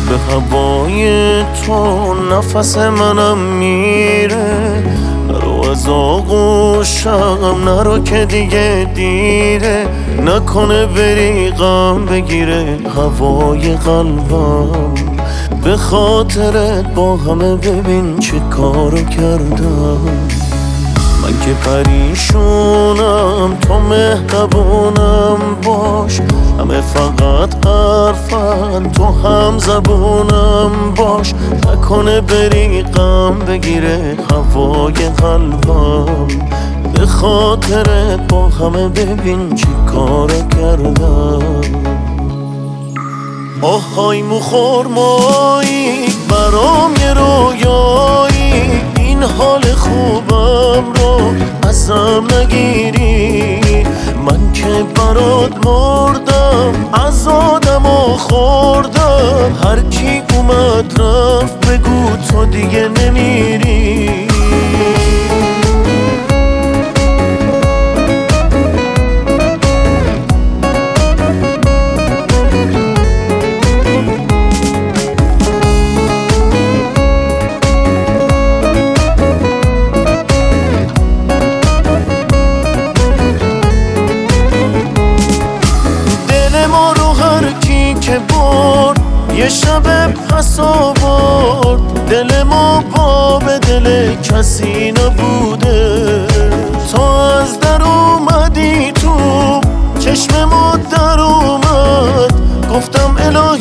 به هوای تو نفس منم میره، نرو از آغوشم نرو که دیگه دیره، نکنه بری غم بگیره هوای قلبم. به خاطرت با همه ببین چه کارو کردم. من که پریشونم تو مهربونم باش، همه فقط حرفن تو هم زبونم باش، نکنه بری غم بگیره هوای قلبم. به خاطرت با همه ببین چی کارو کردم. آهای موخورمایی برام یه رویایی، این حال خوبم رو ازم نگیری. من که برات مردم از آدم و خوردم، هر کی اومد رفت بگو تو دیگه نمیری. که برد یه شب پس آورد، دل ما با به دل کسی نبوده. تو از در اومدی تو چشم ما در اومد، گفتم الهی